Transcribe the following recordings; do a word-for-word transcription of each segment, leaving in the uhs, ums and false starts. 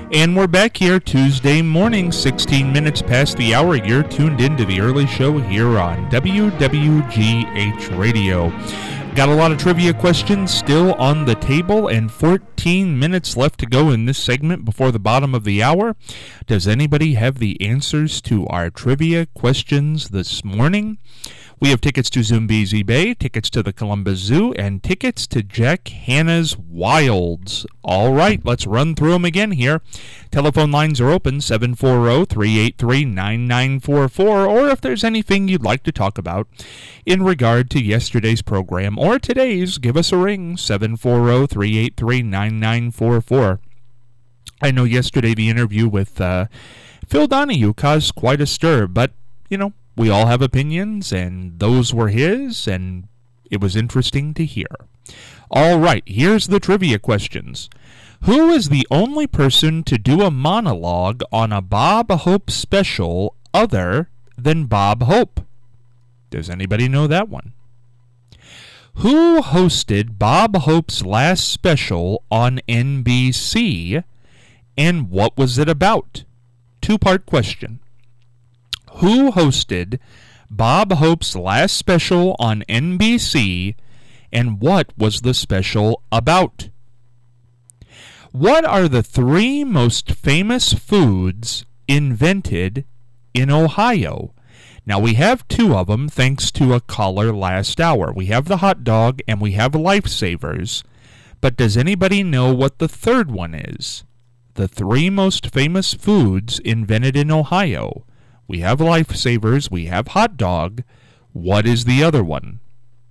And we're back here Tuesday morning, sixteen minutes past the hour. You're tuned into the early show here on W W G H Radio. Got a lot of trivia questions still on the table and fourteen minutes left to go in this segment before the bottom of the hour. Does anybody have the answers to our trivia questions this morning? We have tickets to Zumbizi Bay, tickets to the Columbus Zoo, and tickets to Jack Hanna's Wilds. All right, let's run through them again here. Telephone lines are open, seven four zero, three eight three, nine nine four four, or if there's anything you'd like to talk about in regard to yesterday's program or today's, give us a ring, seven four zero, three eight three, nine nine four four. I know yesterday the interview with uh, Phil Donahue caused quite a stir, but, you know, we all have opinions, and those were his, and it was interesting to hear. All right, here's the trivia questions. Who is the only person to do a monologue on a Bob Hope special other than Bob Hope? Does anybody know that one? Who hosted Bob Hope's last special on N B C, and what was it about? Two-part question. Who hosted Bob Hope's last special on N B C, and what was the special about? What are the three most famous foods invented in Ohio? Now, we have two of them thanks to a caller last hour. We have the hot dog and we have Lifesavers. But does anybody know what the third one is? The three most famous foods invented in Ohio. We have Lifesavers, we have hot dog. What is the other one?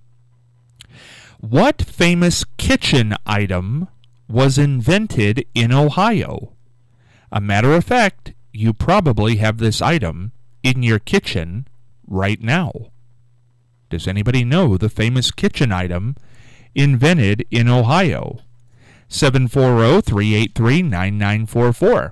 What famous kitchen item was invented in Ohio? A matter of fact, you probably have this item in your kitchen right now. Does anybody know the famous kitchen item invented in Ohio? seven four zero, three eight three, nine nine four four.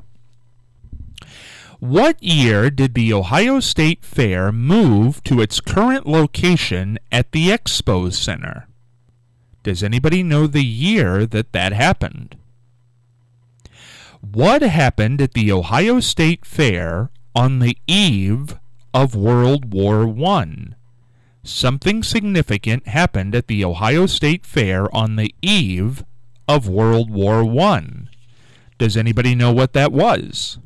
What year did the Ohio State Fair move to its current location at the Expo Center? Does anybody know the year that that happened? What happened at the Ohio State Fair on the eve of World War One? Something significant happened at the Ohio State Fair on the eve of World War One. Does anybody know what that was?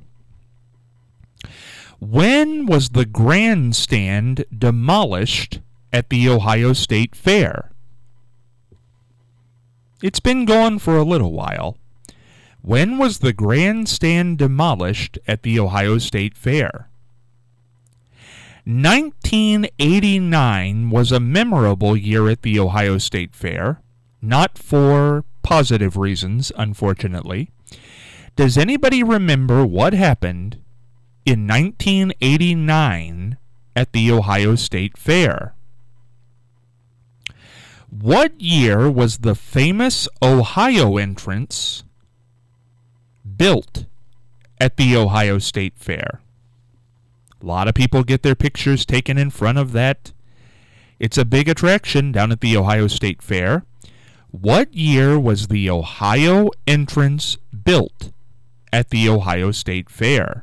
When was the grandstand demolished at the Ohio State Fair? It's been gone for a little while. When was the grandstand demolished at the Ohio State Fair? nineteen eighty-nine was a memorable year at the Ohio State Fair, not for positive reasons, unfortunately. Does anybody remember what happened in nineteen eighty-nine at the Ohio State Fair? What year was the famous Ohio entrance built at the Ohio State Fair? A lot of people get their pictures taken in front of that. It's a big attraction down at the Ohio State Fair. What year was the Ohio entrance built at the Ohio State Fair?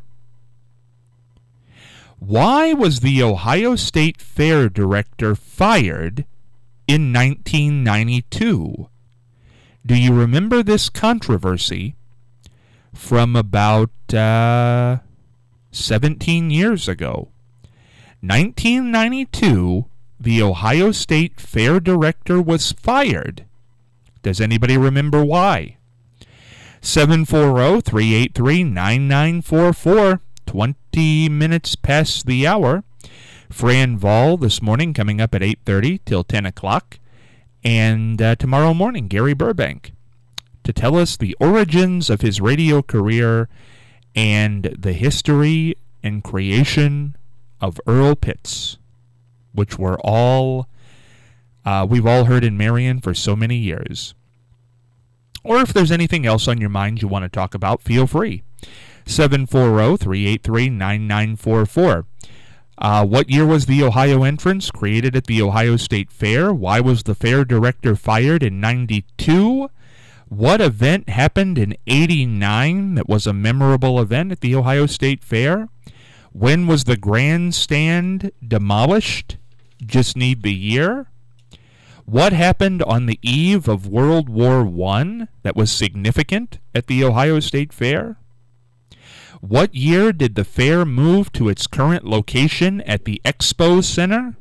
Why was the Ohio State Fair director fired in nineteen ninety-two? Do you remember this controversy from about uh, seventeen years ago? nineteen ninety-two, the Ohio State Fair director was fired. Does anybody remember why? seven four zero, three eight three, nine nine four four. twenty minutes past the hour. Fran Vall this morning coming up at eight thirty till ten o'clock. And uh, tomorrow morning, Gary Burbank to tell us the origins of his radio career and the history and creation of Earl Pitts, which we're all, uh, we've all heard in Marion for so many years. Or if there's anything else on your mind you want to talk about, feel free. seven four zero, three eight three, nine nine four four. Uh, what year was the Ohio entrance created at the Ohio State Fair? Why was the fair director fired in ninety-two? What event happened in eighty-nine that was a memorable event at the Ohio State Fair? When was the grandstand demolished? Just need the year. What happened on the eve of World War One that was significant at the Ohio State Fair? What year did the fair move to its current location at the Expo Center?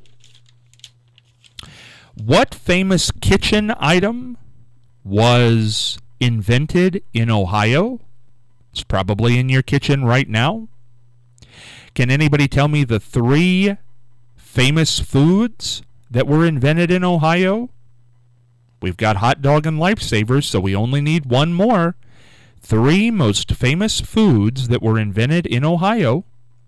What famous kitchen item was invented in Ohio? It's probably in your kitchen right now. Can anybody tell me the three famous foods that were invented in Ohio? We've got hot dog and lifesavers, so we only need one more. Three most famous foods that were invented in Ohio.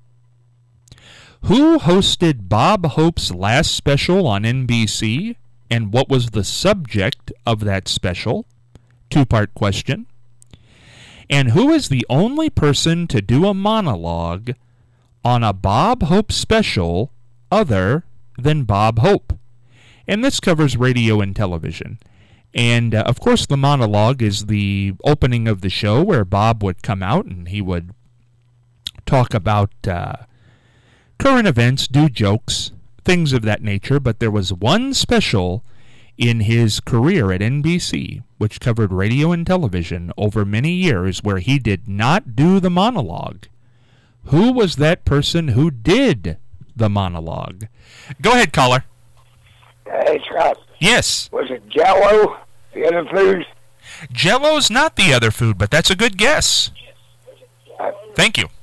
Who hosted Bob Hope's last special on N B C, and what was the subject of that special? Two-part question. And who is the only person to do a monologue on a Bob Hope special other than Bob Hope? And this covers radio and television. And, uh, of course, the monologue is the opening of the show where Bob would come out and he would talk about uh, current events, do jokes, things of that nature. But there was one special in his career at N B C, which covered radio and television over many years, where he did not do the monologue. Who was that person who did the monologue? Go ahead, caller. Hey, Scott. Yes. Was it Jell-O, the other food? Jell-O's not the other food, but that's a good guess. Uh, Thank you.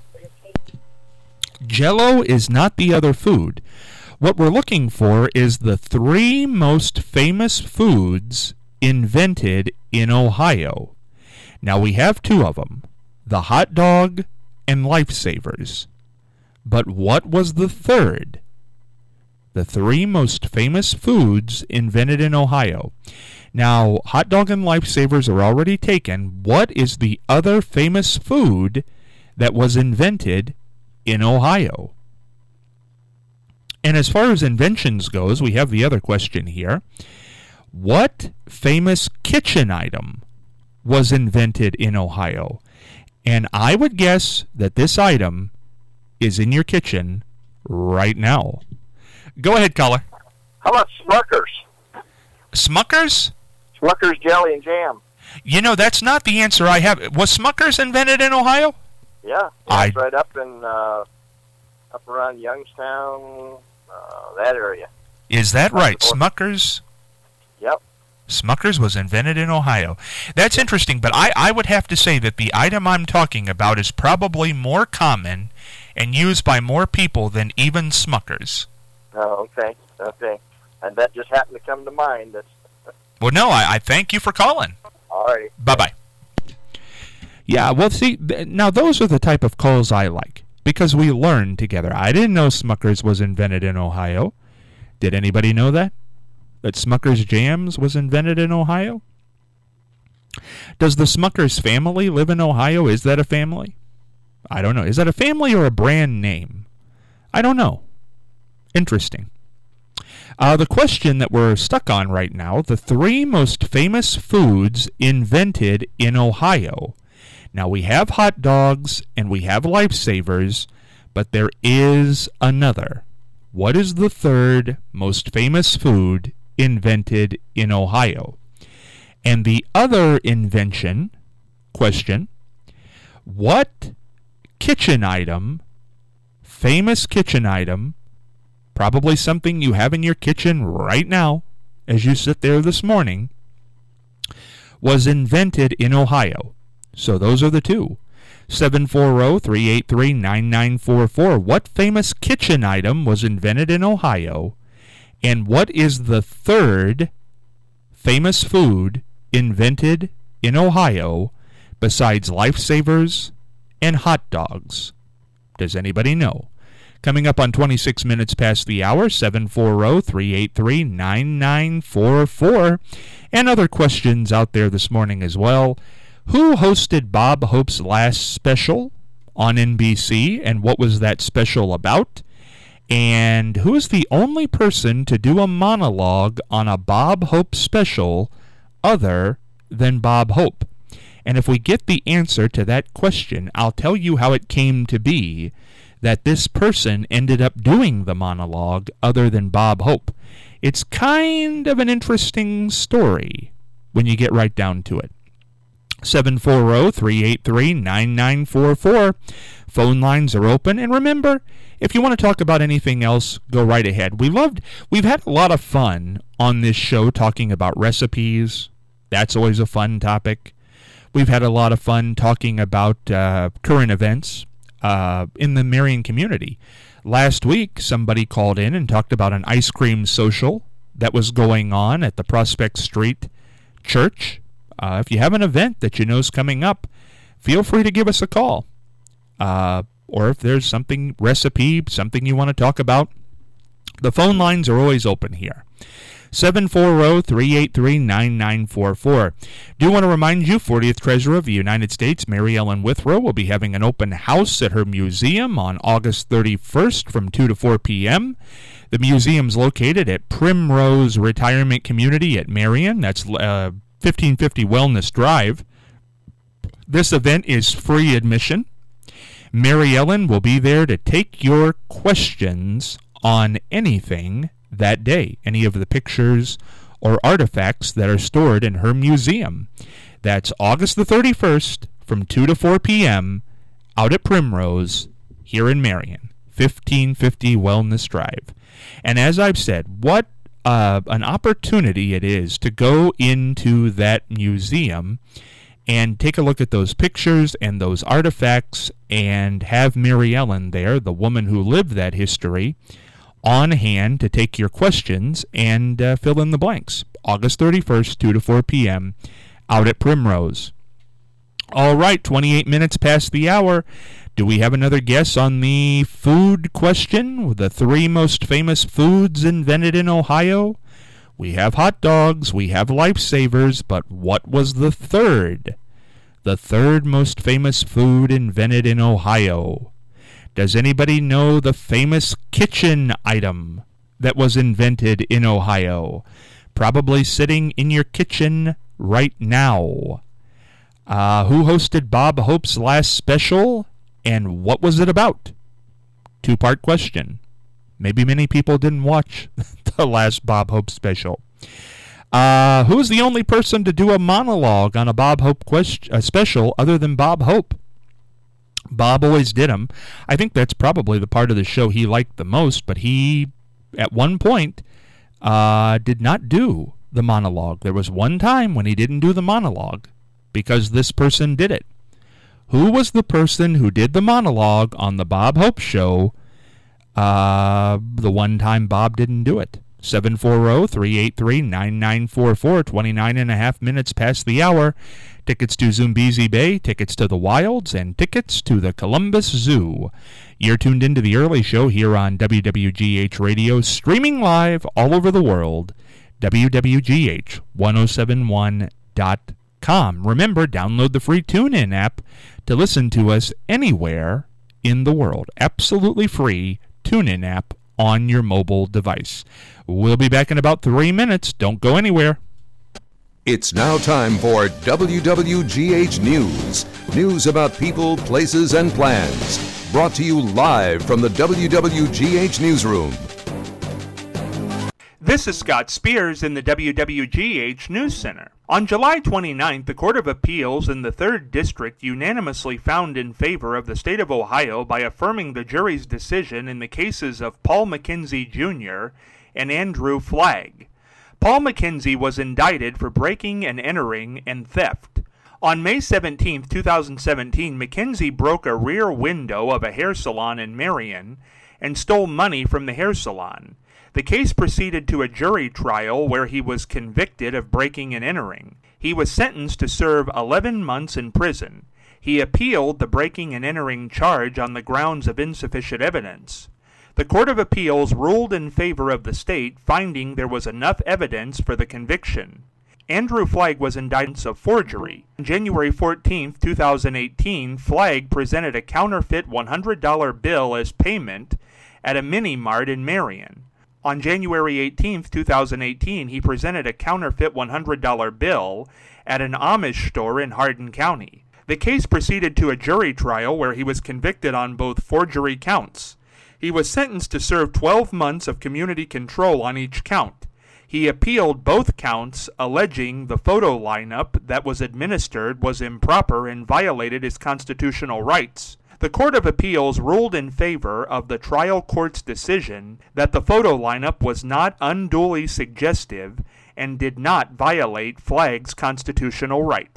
Jell-O is not the other food. What we're looking for is the three most famous foods invented in Ohio. Now, we have two of them, the hot dog and lifesavers. But what was the third? The three most famous foods invented in Ohio. Now, hot dog and lifesavers are already taken. What is the other famous food that was invented in Ohio? And as far as inventions goes, we have the other question here. What famous kitchen item was invented in Ohio? And I would guess that this item is in your kitchen right now. Go ahead, caller. How about Smuckers? Smuckers? Smuckers jelly and jam. You know, that's not the answer I have. Was Smuckers invented in Ohio? Yeah, I- it's right up in uh, up around Youngstown, uh, that area. Is that right? Smuckers? Yep. Smuckers was invented in Ohio. That's interesting, but I, I would have to say that the item I'm talking about is probably more common and used by more people than even Smuckers. Oh, okay, okay. And that just happened to come to mind. That's Well, no, I, I thank you for calling. all right. Bye-bye. Yeah, well, see, th- now those are the type of calls I like, because we learn together. I didn't know Smuckers was invented in Ohio. Did anybody know that? That Smuckers Jams was invented in Ohio? Does the Smuckers family live in Ohio? Is that a family? I don't know. Is that a family or a brand name? I don't know. Interesting. Uh, the question that we're stuck on right now, the three most famous foods invented in Ohio. Now, we have hot dogs and we have lifesavers, but there is another. What is the third most famous food invented in Ohio? And the other invention, question, what kitchen item, famous kitchen item, probably something you have in your kitchen right now as you sit there this morning, was invented in Ohio? So those are the two. seven four zero, three eight three, nine nine four four. What famous kitchen item was invented in Ohio? And what is the third famous food invented in Ohio besides lifesavers and hot dogs? Does anybody know? Coming up on twenty-six minutes past the hour, seven four zero, three eight three, nine nine four four. And other questions out there this morning as well. Who hosted Bob Hope's last special on N B C, and what was that special about? And who is the only person to do a monologue on a Bob Hope special other than Bob Hope? And if we get the answer to that question, I'll tell you how it came to be that this person ended up doing the monologue other than Bob Hope. It's kind of an interesting story when you get right down to it. seven four zero, three eight three, nine nine four four. Phone lines are open. And remember, if you want to talk about anything else, go right ahead. We loved, we've had a lot of fun on this show talking about recipes. That's always a fun topic. We've had a lot of fun talking about uh, current events uh, in the Marion community. Last week, somebody called in and talked about an ice cream social that was going on at the Prospect Street Church. Uh, if you have an event that you know is coming up, feel free to give us a call. Uh, or if there's something, recipe, something you want to talk about, the phone lines are always open here. seven four zero, three eight three, nine nine four four. Do want to remind you, fortieth Treasurer of the United States, Mary Ellen Withrow, will be having an open house at her museum on August thirty-first from two to four p.m. The museum's located at Primrose Retirement Community at Marion. That's uh, fifteen fifty Wellness Drive. This event is free admission. Mary Ellen will be there to take your questions on anything that day, any of the pictures or artifacts that are stored in her museum. That's August the thirty-first from two to four p.m. out at Primrose here in Marion, fifteen fifty Wellness Drive. And as I've said, what uh, an opportunity it is to go into that museum and take a look at those pictures and those artifacts and have Mary Ellen there, the woman who lived that history, on hand to take your questions and uh, fill in the blanks. August thirty-first, two to four p.m. out at Primrose. All right, twenty-eight minutes past the hour. Do we have another guess on the food question? The three most famous foods invented in Ohio? We have hot dogs, we have lifesavers, but what was the third? The third most famous food invented in Ohio. Does anybody know the famous kitchen item that was invented in Ohio? Probably sitting in your kitchen right now. Uh, who hosted Bob Hope's last special, and what was it about? Two-part question. Maybe many people didn't watch the last Bob Hope special. Uh, who's the only person to do a monologue on a Bob Hope quest- uh, special other than Bob Hope? Bob always did them. I think that's probably the part of the show he liked the most, but he, at one point, uh, did not do the monologue. There was one time when he didn't do the monologue because this person did it. Who was the person who did the monologue on the Bob Hope show uh, the one time Bob didn't do it? seven four zero, three eight three, nine nine four four, twenty-nine and a half minutes past the hour. Tickets to Zumbizi Bay, tickets to the Wilds, and tickets to the Columbus Zoo. You're tuned into the early show here on W W G H Radio, streaming live all over the world, W W G H ten seventy-one dot com. Remember, download the free TuneIn app to listen to us anywhere in the world. Absolutely free TuneIn app on your mobile device. We'll be back in about three minutes. Don't go anywhere. It's now time for W W G H News. News about people, places, and plans. Brought to you live from the W W G H Newsroom. This is Scott Spears in the W W G H News Center. On July twenty-ninth, the Court of Appeals in the third District unanimously found in favor of the state of Ohio by affirming the jury's decision in the cases of Paul McKenzie Junior and Andrew Flagg. Paul McKenzie was indicted for breaking and entering and theft. On May seventeenth, twenty seventeen, McKenzie broke a rear window of a hair salon in Marion and stole money from the hair salon. The case proceeded to a jury trial where he was convicted of breaking and entering. He was sentenced to serve eleven months in prison. He appealed the breaking and entering charge on the grounds of insufficient evidence. The Court of Appeals ruled in favor of the state, finding there was enough evidence for the conviction. Andrew Flagg was indicted of forgery. On January fourteenth, twenty eighteen, Flagg presented a counterfeit one hundred dollar bill as payment at a mini-mart in Marion. On January eighteenth, twenty eighteen, he presented a counterfeit one hundred dollar bill at an Amish store in Hardin County. The case proceeded to a jury trial where he was convicted on both forgery counts. He was sentenced to serve twelve months of community control on each count. He appealed both counts, alleging the photo lineup that was administered was improper and violated his constitutional rights. The Court of Appeals ruled in favor of the trial court's decision that the photo lineup was not unduly suggestive and did not violate Flagg's constitutional right.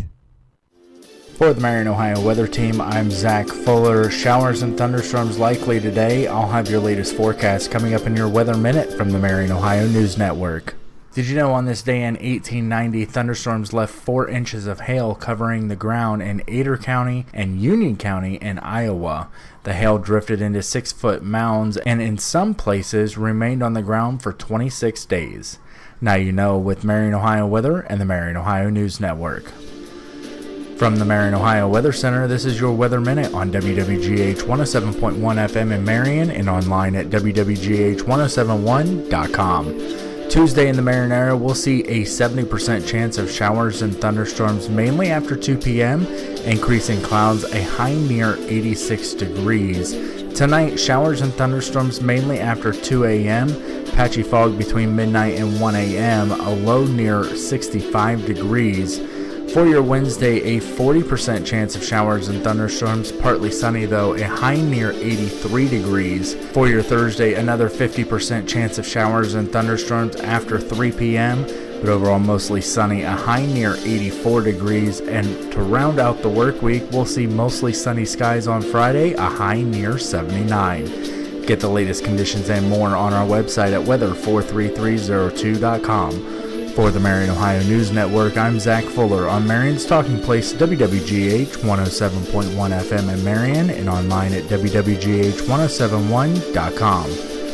For the Marion, Ohio weather team, I'm Zach Fuller. Showers and thunderstorms likely today. I'll have your latest forecast coming up in your Weather Minute from the Marion, Ohio News Network. Did you know on this day in eighteen ninety, thunderstorms left four inches of hail covering the ground in Adair County and Union County in Iowa? The hail drifted into six-foot mounds and in some places remained on the ground for twenty-six days. Now you know with Marion, Ohio weather and the Marion, Ohio News Network. From the Marion, Ohio Weather Center, this is your Weather Minute on W W G H one oh seven point one F M in Marion and online at W W G H ten seventy-one dot com. Tuesday in the Marion area, we'll see a seventy percent chance of showers and thunderstorms mainly after two p.m., increasing clouds a high near eighty-six degrees. Tonight, showers and thunderstorms mainly after two a.m., patchy fog between midnight and one a.m., a low near sixty-five degrees. For your Wednesday, a forty percent chance of showers and thunderstorms, partly sunny though, a high near eighty-three degrees. For your Thursday, another fifty percent chance of showers and thunderstorms after three p.m., but overall mostly sunny, a high near eighty-four degrees. And to round out the work week, we'll see mostly sunny skies on Friday, a high near seventy-nine. Get the latest conditions and more on our website at weather four three three oh two dot com. For the Marion, Ohio News Network, I'm Zach Fuller on Marion's Talking Place, W W G H one oh seven point one F M in Marion and online at W W G H ten seventy-one dot com.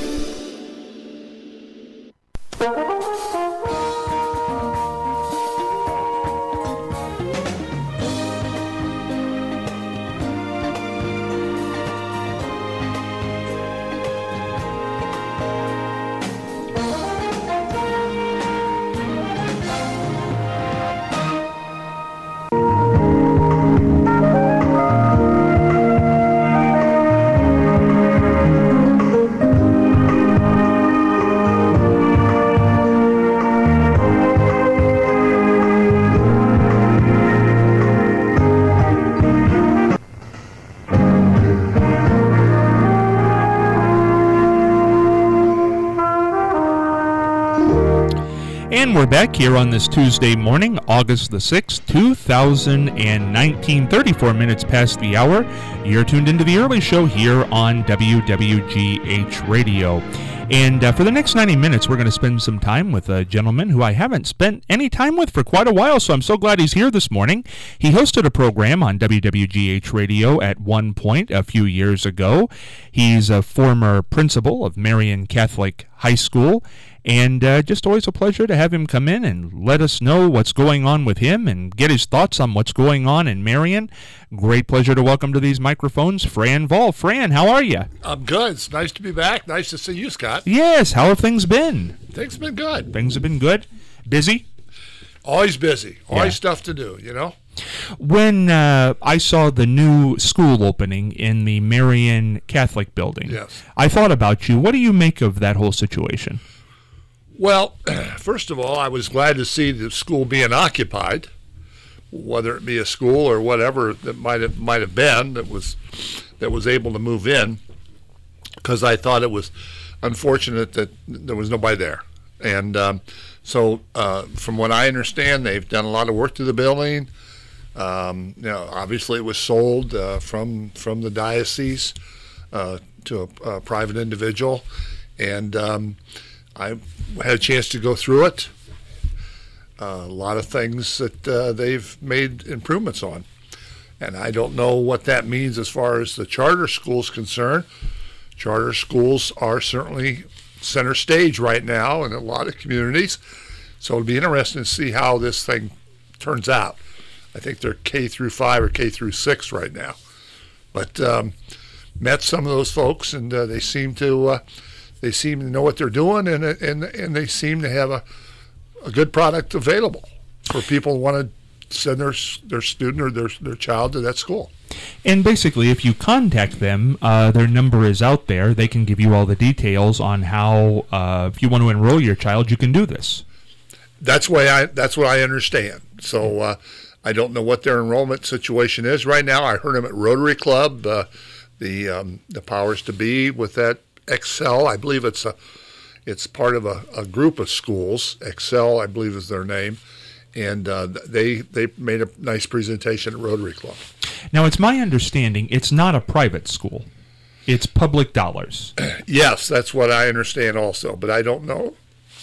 And we're back here on this Tuesday morning, August the sixth, two thousand nineteen, thirty-four minutes past the hour. You're tuned into the early show here on W W G H Radio. And uh, for the next ninety minutes, we're going to spend some time with a gentleman who I haven't spent any time with for quite a while, so I'm so glad he's here this morning. He hosted a program on W W G H Radio at one point a few years ago. He's a former principal of Marion Catholic High School, and uh, just always a pleasure to have him come in and let us know what's going on with him and get his thoughts on what's going on in Marion. Great pleasure to welcome to these microphones Fran Vall. Fran, how are you? I'm good. It's nice to be back. Nice to see you, Scott. Yes, how have things been? Things have been good. Things have been good? Busy? Always busy. Always Yeah. stuff to do, you know? When uh, I saw the new school opening in the Marion Catholic building, Yes. I thought about you. What do you make of that whole situation? Well, first of all, I was glad to see the school being occupied, whether it be a school or whatever that might have might have been that was that was able to move in, because I thought it was unfortunate that there was nobody there. And um, so, uh, from what I understand, they've done a lot of work to the building. Um, you know, obviously, it was sold uh, from from the diocese uh, to a, a private individual, and um, I had a chance to go through it. Uh, a lot of things that uh, they've made improvements on, and I don't know what that means as far as the charter schools concerned. Charter schools are certainly center stage right now in a lot of communities, so it'll be interesting to see how this thing turns out. I think they're K through five or K through six right now, but um, met some of those folks, and uh, they seem to uh, they seem to know what they're doing, and and and they seem to have a a good product available for people who want to send their their student or their their child to that school. And basically, if you contact them, uh, their number is out there. They can give you all the details on how, uh, if you want to enroll your child, you can do this. That's why I. That's what I understand. So uh, I don't know what their enrollment situation is right now. I heard them at Rotary Club, uh, the um, the powers to be with that Excel. I believe it's a it's part of a, a group of schools. Excel, I believe, is their name. And uh, they they made a nice presentation at Rotary Club. Now, it's my understanding it's not a private school. It's public dollars. Yes, that's what I understand also, but I don't know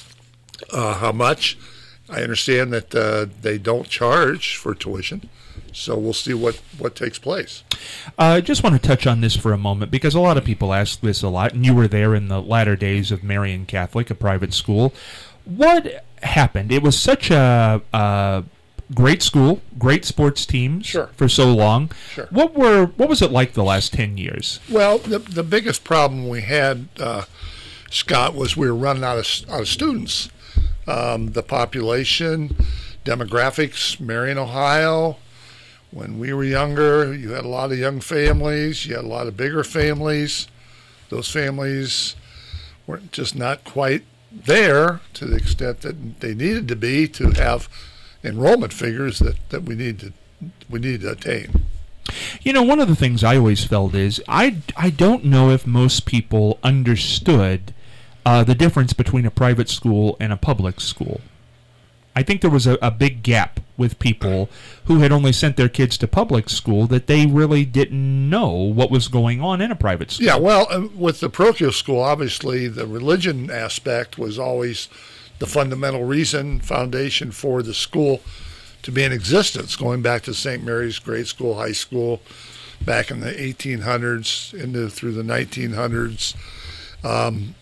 uh, how much. I understand that uh, they don't charge for tuition, so we'll see what, what takes place. Uh, I just want to touch on this for a moment because a lot of people ask this a lot, and you were there in the latter days of Marian Catholic, a private school. What happened? It was such a, a great school, great sports teams sure. for so long. Sure. What were what was it like the last ten years? Well, the the biggest problem we had, uh, Scott, was we were running out of out of students. Um, the population, demographics, Marion, Ohio. When we were younger, you had a lot of young families. You had a lot of bigger families. Those families weren't just not quite there to the extent that they needed to be to have enrollment figures that, that we need to we need to attain. You know, one of the things I always felt is I, I don't know if most people understood uh, the difference between a private school and a public school. I think there was a, a big gap with people who had only sent their kids to public school that they really didn't know what was going on in a private school. Yeah, well, uh, with the parochial school, obviously the religion aspect was always the fundamental reason, foundation for the school to be in existence, going back to Saint Mary's Grade School, High School, back in the eighteen hundreds into through the nineteen hundreds. Um,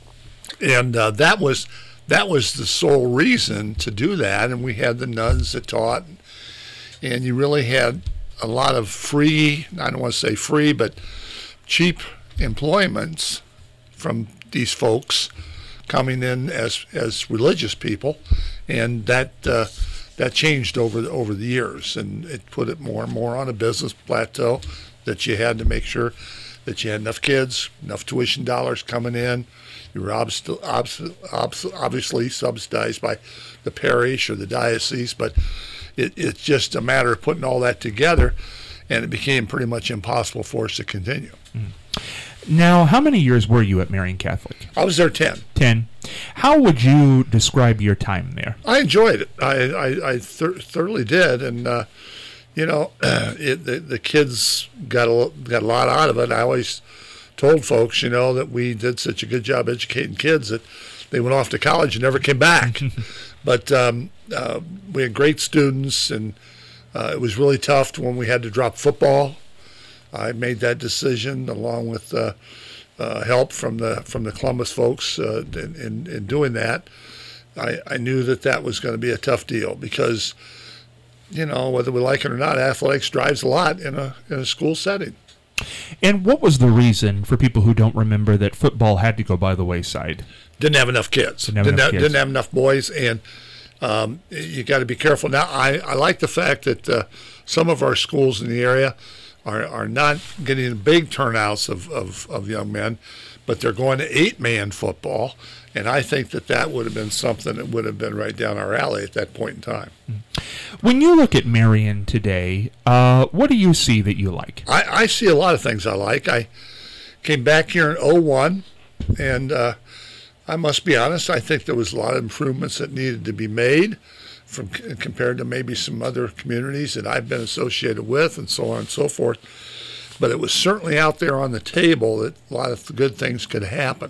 and uh, that was... That was the sole reason to do that, and we had the nuns that taught, and you really had a lot of free, I don't want to say free, but cheap employments from these folks coming in as as religious people, and that uh, that changed over the, over the years, and it put it more and more on a business plateau that you had to make sure that you had enough kids, enough tuition dollars coming in. You were obst- obst- obst- obviously subsidized by the parish or the diocese, but it, it's just a matter of putting all that together, and it became pretty much impossible for us to continue. Mm. Now, how many years were you at Marian Catholic? I was there ten. Ten. How would you describe your time there? I enjoyed it. I, I, I th- thoroughly did, and uh, you know, it, the, the kids got a, got a lot out of it. I always told folks, you know, that we did such a good job educating kids that they went off to college and never came back. But um, uh, we had great students, and uh, it was really tough when we had to drop football. I made that decision along with uh, uh, help from the from the Columbus folks uh, in, in, in doing that. I, I knew that that was going to be a tough deal because, you know, whether we like it or not, athletics drives a lot in a in a school setting. And what was the reason, for people who don't remember, that football had to go by the wayside? Didn't have enough kids. Didn't have, didn't enough, have, kids. Didn't have enough boys, and um, you got to be careful. Now, I, I like the fact that uh, some of our schools in the area are, are not getting big turnouts of, of, of young men, but they're going to eight-man football, and I think that that would have been something that would have been right down our alley at that point in time. When you look at Marian today, uh, what do you see that you like? I, I see a lot of things I like. I came back here in oh one, and uh, I must be honest, I think there was a lot of improvements that needed to be made from compared to maybe some other communities that I've been associated with and so on and so forth. But it was certainly out there on the table that a lot of good things could happen.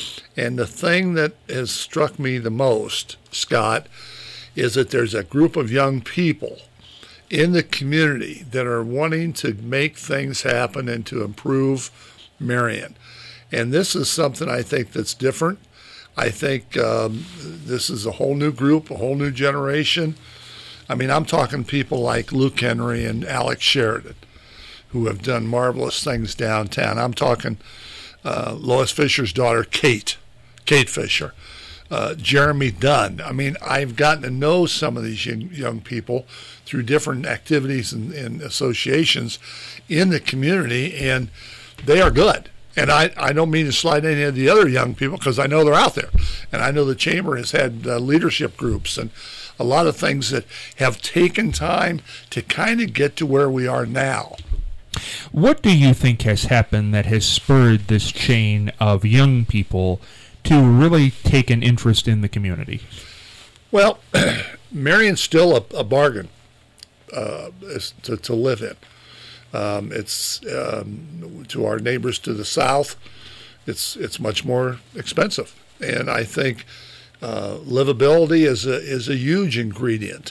And the thing that has struck me the most, Scott, is that there's a group of young people in the community that are wanting to make things happen and to improve Marian. And this is something I think that's different. I think um, this is a whole new group, a whole new generation. I mean, I'm talking people like Luke Henry and Alex Sheridan, who have done marvelous things downtown. I'm talking uh, Lois Fisher's daughter, Kate, Kate Fisher. uh, Jeremy Dunn. I mean, I've gotten to know some of these young, young people through different activities and, and associations in the community, and they are good. And I, I don't mean to slide any of the other young people because I know they're out there. And I know the Chamber has had uh, leadership groups and a lot of things that have taken time to kind of get to where we are now. What do you think has happened that has spurred this chain of young people to really take an interest in the community? Well, Marion's still a, a bargain uh, to, to live in. Um, it's um, to our neighbors to the south, it's it's much more expensive, and I think uh, livability is a is a huge ingredient.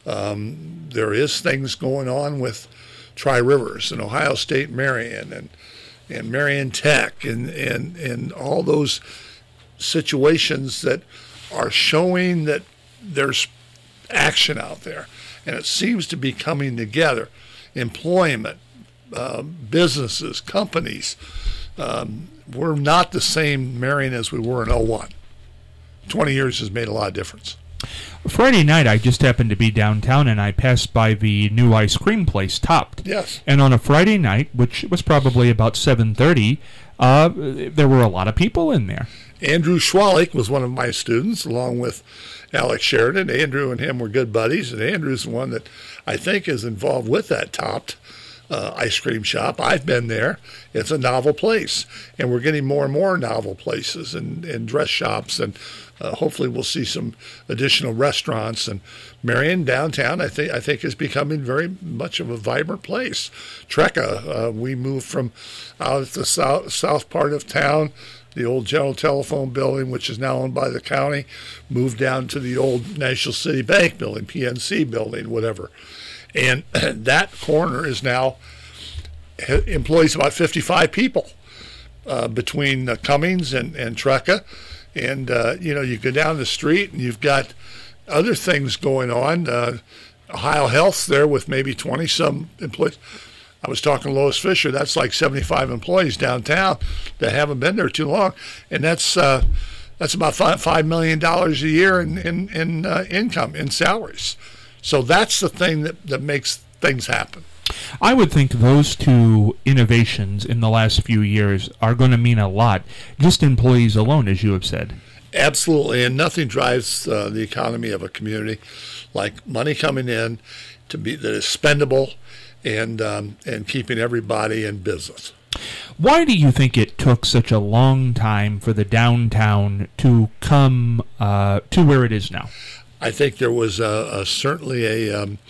Um, there is things going on with Tri-Rivers and Ohio State Marion and and Marion Tech and and and all those situations that are showing that there's action out there, and it seems to be coming together. Employment, uh, businesses, companies. Um, we're not the same Marion as we were in oh one. twenty years has made a lot of difference. Friday night, I just happened to be downtown, and I passed by the new ice cream place, Topped. Yes. And on a Friday night, which was probably about seven thirty, uh, there were a lot of people in there. Andrew Schwalik was one of my students, along with Alex Sheridan. Andrew and him were good buddies, and Andrew's the one that I think is involved with that Topped uh, ice cream shop. I've been there. It's a novel place, and we're getting more and more novel places and, and dress shops, and uh, hopefully we'll see some additional restaurants. And Marion downtown, I think, I think is becoming very much of a vibrant place. Trecca, uh, we moved from out at the south, south part of town, the old General Telephone building, which is now owned by the county, moved down to the old National City Bank building, P N C building, whatever. And that corner is now employs about fifty-five people uh, between uh, Cummings and, and Trecca. And, uh, you know, you go down the street and you've got other things going on. Uh, Ohio Health's there with maybe twenty-some employees. I was talking to Lois Fisher. That's like seventy-five employees downtown that haven't been there too long, and that's uh, that's about five five million dollars a year in in, in uh, income in salaries. So that's the thing that, that makes things happen. I would think those two innovations in the last few years are going to mean a lot, just employees alone, as you have said. Absolutely, and nothing drives uh, the economy of a community like money coming in to be that is spendable. And um, and keeping everybody in business. Why do you think it took such a long time for the downtown to come uh, to where it is now? I think there was a, a, certainly a um,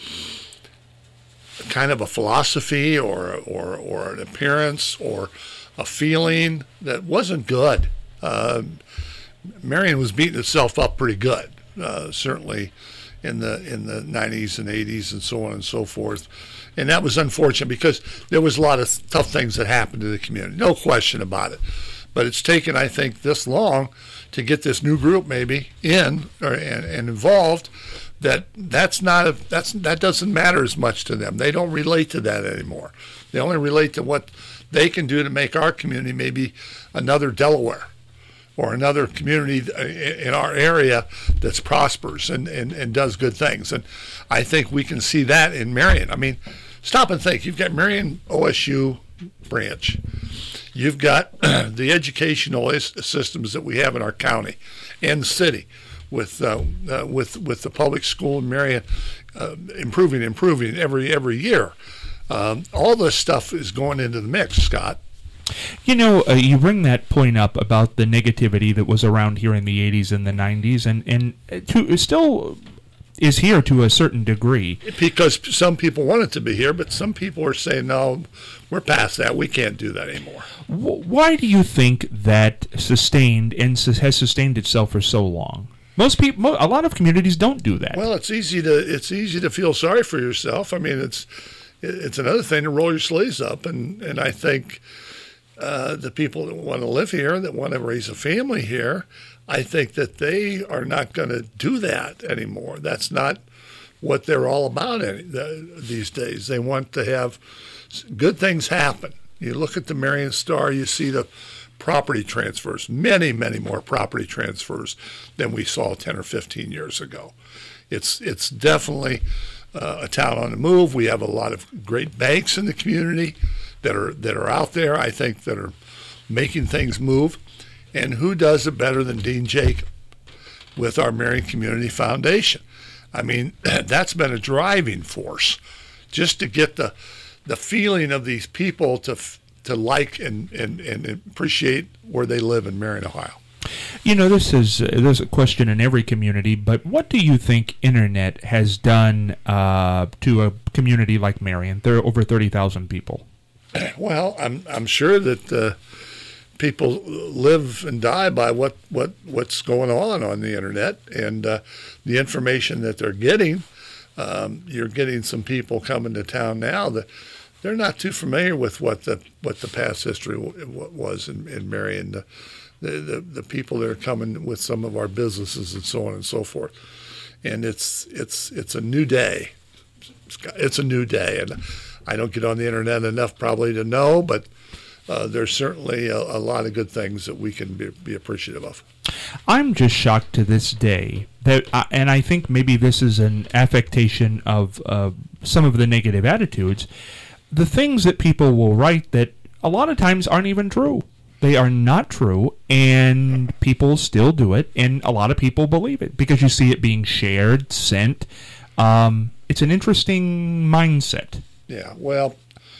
kind of a philosophy or, or or an appearance or a feeling that wasn't good. Uh, Marion was beating itself up pretty good, uh, certainly in the in the nineties and eighties and so on and so forth. And that was unfortunate because there was a lot of tough things that happened to the community, no question about it. But it's taken, I think, this long to get this new group maybe in or and, and involved. That that's not a, that's that doesn't matter as much to them. They don't relate to that anymore. They only relate to what they can do to make our community maybe another Delaware or another community in our area that's prospers and, and, and does good things. And I think we can see that in Marion. I mean, stop and think. You've got Marion O S U branch. You've got the educational systems that we have in our county and the city with uh, uh, with with the public school in Marion uh, improving, improving every every year. Um, all this stuff is going into the mix, Scott. You know, uh, you bring that point up about the negativity that was around here in the eighties and the nineties, and, and to, still is here to a certain degree. Because some people want it to be here, but some people are saying, no, we're past that. We can't do that anymore. Why do you think that sustained and has sustained itself for so long? Most people, a lot of communities don't do that. Well, it's easy to it's easy to feel sorry for yourself. I mean, it's it's another thing to roll your sleeves up, and, and I think uh, the people that want to live here, that want to raise a family here, I think that they are not going to do that anymore. That's not what they're all about any, the, these days. They want to have good things happen. You look at the Marion Star, you see the property transfers, many, many more property transfers than we saw ten or fifteen years ago. It's it's definitely uh, a town on the move. We have a lot of great banks in the community that are that are out there, I think, that are making things move. And who does it better than Dean Jacob with our Marion Community Foundation? I mean, that's been a driving force just to get the the feeling of these people to to like and, and, and appreciate where they live in Marion, Ohio. You know, this is uh, there's a question in every community, but what do you think internet has done uh, to a community like Marion? There are over thirty thousand people. Well, I'm I'm sure that uh, people live and die by what, what, what's going on on the internet and uh, the information that they're getting. Um, you're getting some people coming to town now that they're not too familiar with what the what the past history w- was in, in Marion. The, the, the the people that are coming with some of our businesses and so on and so forth. And it's it's it's a new day. It's a new day, and I don't get on the internet enough probably to know, but uh, there's certainly a, a lot of good things that we can be, be appreciative of. I'm just shocked to this day that, uh, and I think maybe this is an affectation of uh, some of the negative attitudes, the things that people will write that a lot of times aren't even true. They are not true, and people still do it, and a lot of people believe it because you see it being shared, sent. Um, it's an interesting mindset. Yeah, well,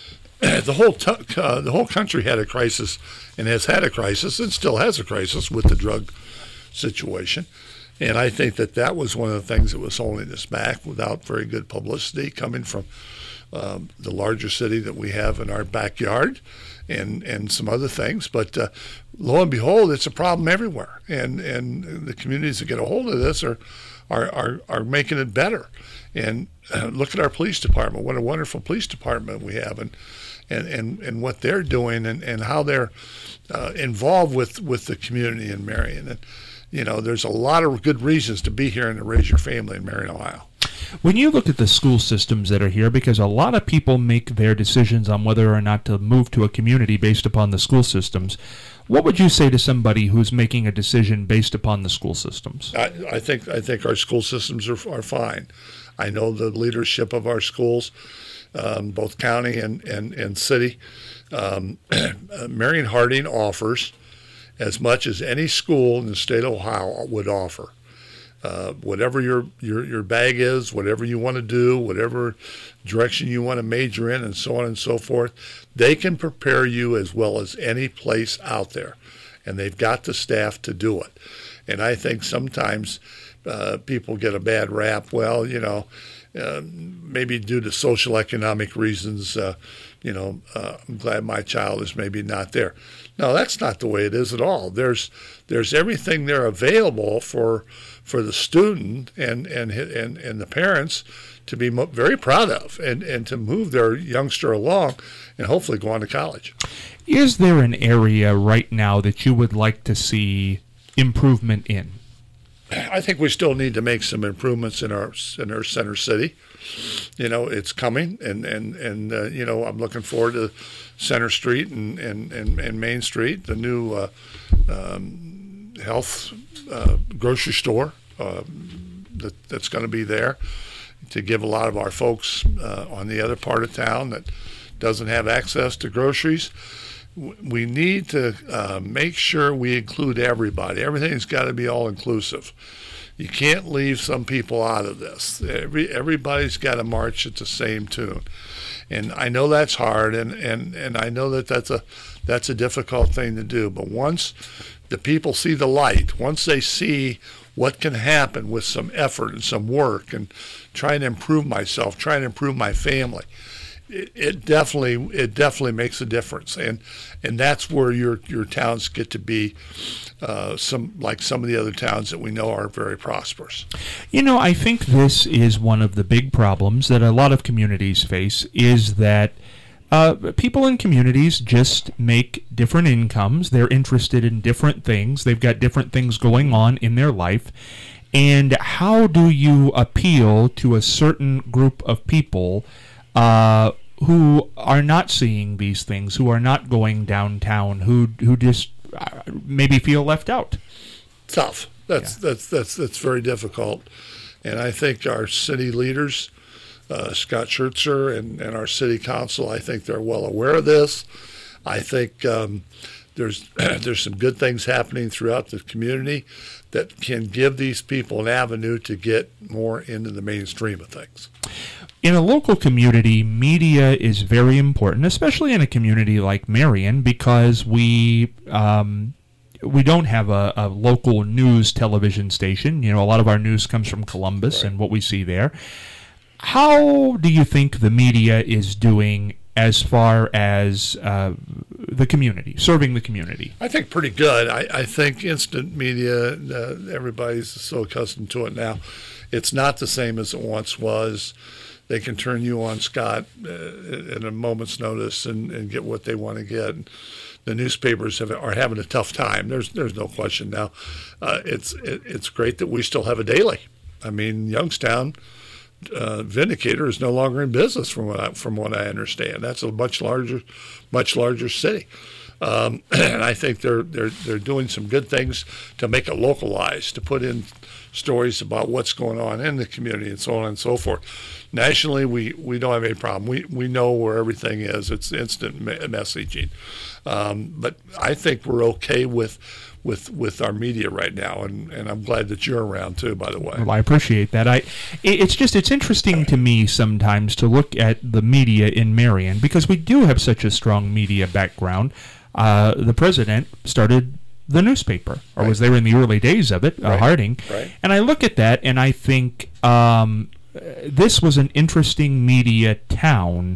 the whole t- uh, the whole country had a crisis and has had a crisis and still has a crisis with the drug situation. And I think that that was one of the things that was holding us back without very good publicity coming from um, the larger city that we have in our backyard and, and some other things. But uh, lo and behold, it's a problem everywhere. And, and the communities that get a hold of this are are, are, are making it better. And uh, look at our police department. What a wonderful police department we have, and and, and, and what they're doing and, and how they're uh, involved with, with the community in Marion. And, you know, there's a lot of good reasons to be here and to raise your family in Marion, Ohio. When you look at the school systems that are here, because a lot of people make their decisions on whether or not to move to a community based upon the school systems, what would you say to somebody who's making a decision based upon the school systems? I, I think I think our school systems are, are fine. I know the leadership of our schools, um, both county and, and, and city. Um, Marion Harding offers as much as any school in the state of Ohio would offer. Uh, whatever your, your, your bag is, whatever you want to do, whatever direction you want to major in, and so on and so forth, they can prepare you as well as any place out there. And they've got the staff to do it. And I think sometimes uh, people get a bad rap. Well, you know, uh, maybe due to social economic reasons, uh, you know, uh, I'm glad my child is maybe not there. No, that's not the way it is at all. There's there's everything there available for for the student and and and, and the parents to be mo- very proud of and, and to move their youngster along and hopefully go on to college. Is there an area right now that you would like to see improvement in? I think we still need to make some improvements in our in our center city. You know, it's coming, and and and uh, you know, I'm looking forward to Center Street and and, and, and Main Street, the new uh, um, health uh, grocery store uh, that that's going to be there to give a lot of our folks uh, on the other part of town that doesn't have access to groceries. We need to uh, make sure we include everybody. Everything's got to be all inclusive. You can't leave some people out of this. Every everybody's got to march at the same tune, and I know that's hard, and, and, and I know that that's a that's a difficult thing to do. But once the people see the light, once they see what can happen with some effort and some work, and trying to improve myself, trying to improve my family. It, it definitely it definitely makes a difference, and and that's where your your towns get to be uh, some like some of the other towns that we know are very prosperous. You know, I think this is one of the big problems that a lot of communities face is that uh, people in communities just make different incomes. They're interested in different things. They've got different things going on in their life. And how do you appeal to a certain group of people uh, who are not seeing these things, who are not going downtown, who who just uh, maybe feel left out. Tough. That's yeah. that's that's that's very difficult, and I think our city leaders, uh, Scott Schertzer and, and our city council, I think they're well aware of this. I think um, there's there's some good things happening throughout the community that can give these people an avenue to get more into the mainstream of things. In a local community, media is very important, especially in a community like Marion, because we um, we don't have a, a local news television station. You know, a lot of our news comes from Columbus right. and what we see there. How do you think the media is doing as far as uh, the community, serving the community? I think pretty good. I, I think instant media, uh, everybody's so accustomed to it now. It's not the same as it once was. They can turn you on, Scott, uh, at a moment's notice and, and get what they want to get. The newspapers have, are having a tough time. There's there's no question now. Uh, it's it, it's great that we still have a daily. I mean, Youngstown uh, Vindicator is no longer in business, from what I, from what I understand. That's a much larger, much larger city, um, and I think they're they're they're doing some good things to make it localized, to put in stories about what's going on in the community and so on and so forth. Nationally, we, we don't have any problem. We we know where everything is. It's instant me- messaging. Um, but I think we're okay with with with our media right now, and, and I'm glad that you're around too, by the way. Well, I appreciate that. I it's just it's interesting to me sometimes to look at the media in Marion, because we do have such a strong media background. Uh, the president started the newspaper, or right. was there in the early days of it, uh, right. Harding. Right. And I look at that and I think um, this was an interesting media town,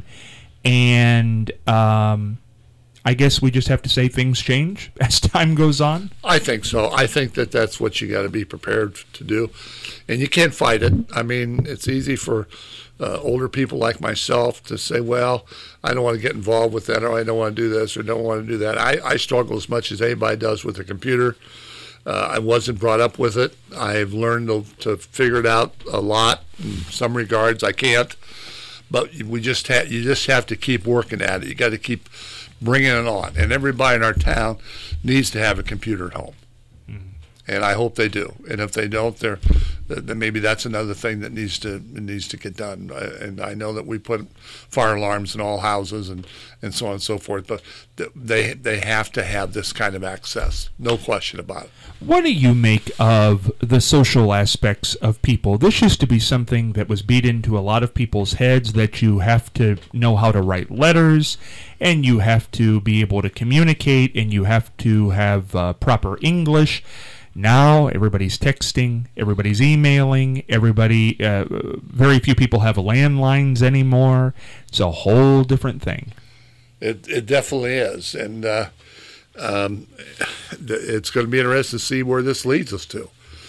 and um, I guess we just have to say things change as time goes on. I think so. I think that that's what you got to be prepared to do, and you can't fight it. I mean, it's easy for uh, older people like myself to say, well, I don't want to get involved with that, or I don't want to do this, or don't want to do that. I, I struggle as much as anybody does with a computer. Uh, I wasn't brought up with it. I've learned to, to figure it out a lot. In some regards, I can't. But we just ha- you just have to keep working at it. You got to keep bringing it on. And everybody in our town needs to have a computer at home. Mm-hmm. And I hope they do. And if they don't, they're, then maybe that's another thing that needs to needs to get done. And I know that we put fire alarms in all houses and, and so on and so forth. But they they have to have this kind of access. No question about it. What do you make of the social aspects of people? This used to be something that was beat into a lot of people's heads, that you have to know how to write letters, and you have to be able to communicate, and you have to have uh, proper English. Now everybody's texting, everybody's emailing, everybody, uh, very few people have landlines anymore. It's a whole different thing. It it definitely is, and uh, um, it's going to be interesting to see where this leads us to,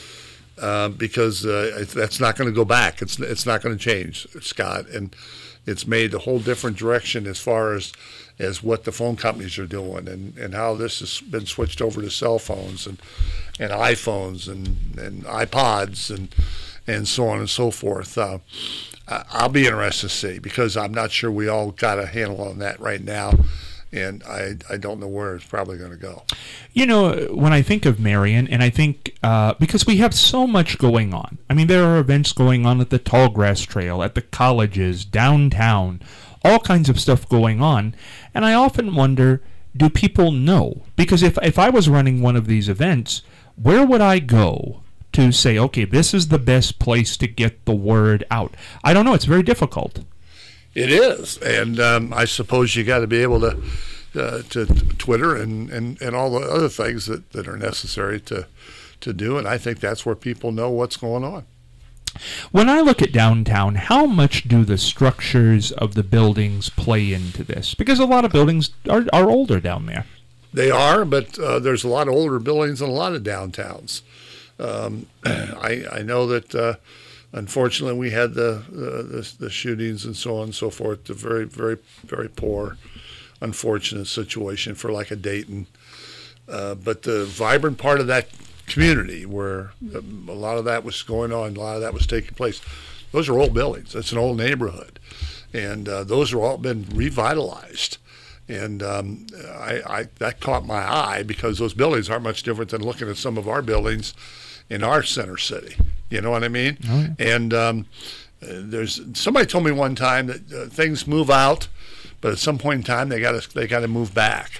uh, because uh, that's not going to go back. It's it's not going to change, Scott, and it's made a whole different direction as far as as what the phone companies are doing, and, and how this has been switched over to cell phones and and iPhones and, and iPods and and so on and so forth. Uh, I'll be interested to see, because I'm not sure we all got a handle on that right now, and I I don't know where it's probably going to go. You know, when I think of Marion, and I think, uh, because we have so much going on. I mean, there are events going on at the Tallgrass Trail, at the colleges, downtown, all kinds of stuff going on, and I often wonder, do people know? Because if if I was running one of these events, where would I go to say, okay, this is the best place to get the word out? I don't know. It's very difficult. It is, and um, I suppose you got to be able to uh, to Twitter and, and, and all the other things that, that are necessary to to do, and I think that's where people know what's going on. When I look at downtown, how much do the structures of the buildings play into this? Because a lot of buildings are, are older down there. They are, but uh, there's a lot of older buildings in a lot of downtowns. Um, I, I know that, uh, unfortunately, we had the, the, the the shootings and so on and so forth. The very, very, very poor, unfortunate situation for like a Dayton. Uh, but the vibrant part of that community, where a lot of that was going on, a lot of that was taking place, those are old buildings. It's an old neighborhood, and uh, those are all been revitalized. And um, I, I that caught my eye because those buildings aren't much different than looking at some of our buildings in our center city. You know what I mean? Oh, yeah. And um, there's somebody told me one time that uh, things move out, but at some point in time they got to they got to move back.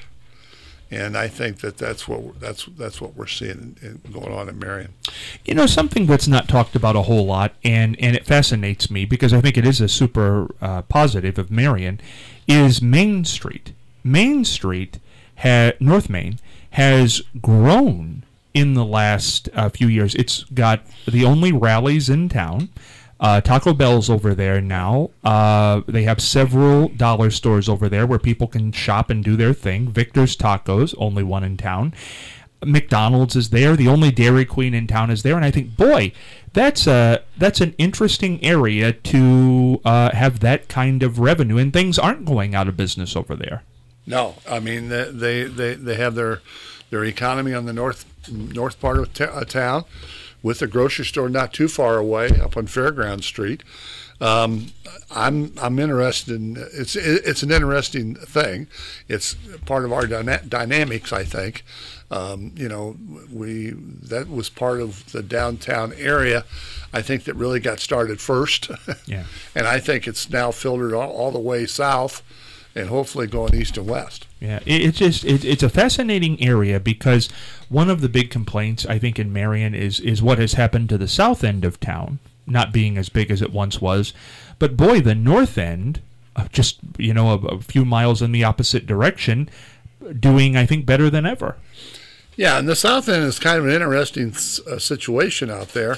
And I think that that's what we're, that's that's what we're seeing in, in going on in Marion. You know, something that's not talked about a whole lot, and, and it fascinates me because I think it is a super uh, positive of Marion, is Main Street. Main Street, ha- North Main, has grown in the last uh, few years. It's got the only rallies in town. Uh, Taco Bell's over there now. Uh, they have several dollar stores over there where people can shop and do their thing. Victor's Tacos, only one in town. McDonald's is there. The only Dairy Queen in town is there. And I think, boy, that's a that's an interesting area to uh, have that kind of revenue. And things aren't going out of business over there. No, I mean they they, they have their their economy on the north north part of t- uh, town, with a grocery store not too far away up on Fairground Street. Um, I'm I'm interested in it's it's an interesting thing. It's part of our dyna- dynamics, I think. Um, you know, we that was part of the downtown area, I think, that really got started first. Yeah. And I think it's now filtered all, all the way south, and hopefully going east and west. Yeah, it, it's just it, it's a fascinating area because one of the big complaints I think in Marion is is what has happened to the south end of town, not being as big as it once was. But boy, the north end, uh, just you know a, a few miles in the opposite direction, doing I think better than ever. Yeah, and the south end is kind of an interesting uh, situation out there.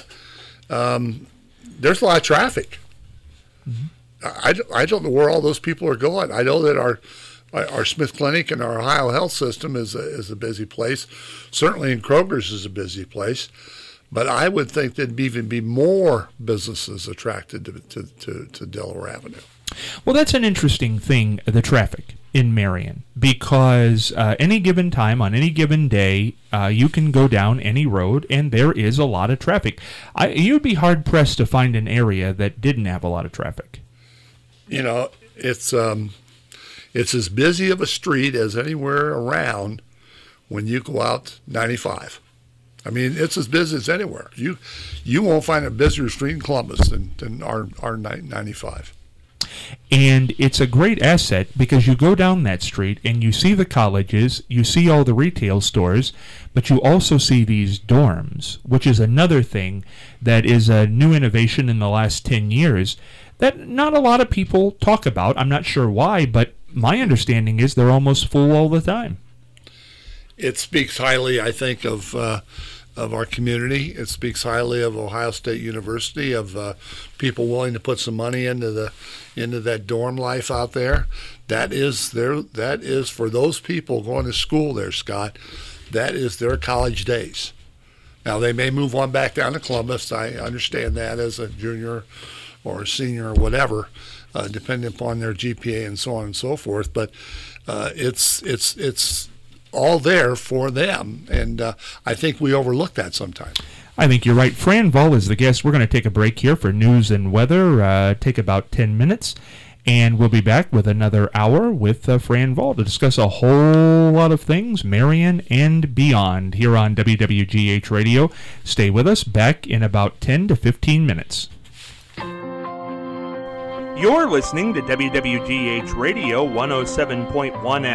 Um, there's a lot of traffic. Mm-hmm. I, I don't know where all those people are going. I know that our our Smith Clinic and our Ohio Health System is a, is a busy place. Certainly in Kroger's is a busy place. But I would think there'd even be more businesses attracted to, to, to, to Delaware Avenue. Well, that's an interesting thing, the traffic in Marion, because uh, any given time, on any given day, uh, you can go down any road, and there is a lot of traffic. I, you'd be hard-pressed to find an area that didn't have a lot of traffic. You know, it's um, it's as busy of a street as anywhere around when you go out ninety-five. I mean, it's as busy as anywhere. You you won't find a busier street in Columbus than, than our, our ninety-five. And it's a great asset because you go down that street and you see the colleges, you see all the retail stores, but you also see these dorms, which is another thing that is a new innovation in the last ten years that not a lot of people talk about. I'm not sure why, but my understanding is they're almost full all the time. It speaks highly, I think, of uh, of our community. It speaks highly of Ohio State University, of uh, people willing to put some money into the into that dorm life out there. That is their that is for those people going to school there, Scott. That is their college days. Now they may move on back down to Columbus. I understand that as a junior or a senior or whatever, uh, depending upon their G P A and so on and so forth. But uh, it's it's it's all there for them, and uh, I think we overlook that sometimes. I think you're right. Fran Vull is the guest. We're going to take a break here for news and weather, uh, take about ten minutes, and we'll be back with another hour with uh, Fran Vull to discuss a whole lot of things, Marion and beyond, here on W W G H Radio. Stay with us, back in about ten to fifteen minutes. You're listening to W W G H Radio one oh seven point one F M.